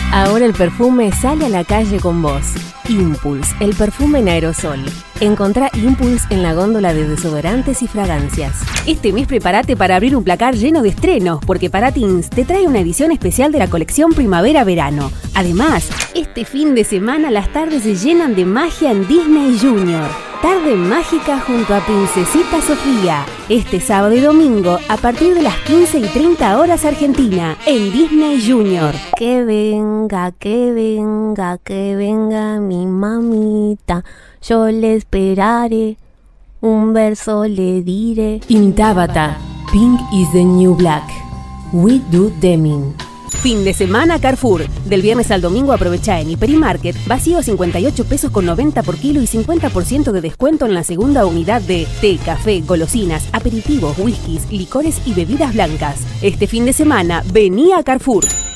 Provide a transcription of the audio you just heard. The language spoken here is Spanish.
Ahora el perfume sale a la calle con vos. Impulse, el perfume en aerosol. Encontrá Impulse en la góndola de desodorantes y fragancias. Este mes prepárate para abrir un placar lleno de estrenos, porque Paratins te trae una edición especial de la colección Primavera-Verano. Además, este fin de semana las tardes se llenan de magia en Disney Junior. Tarde mágica junto a Princesita Sofía. Este sábado y domingo a partir de las 15:30 horas Argentina en Disney Junior. Que venga, que venga, que venga mi mamita. Yo le esperaré, un verso le diré. In Tabata, Pink is the New Black. We do Deming. Fin de semana Carrefour. Del viernes al domingo aprovecha en Hiperimarket vacío 58 pesos con 90 por kilo y 50% de descuento en la segunda unidad de té, café, golosinas, aperitivos, whiskies, licores y bebidas blancas. Este fin de semana vení a Carrefour.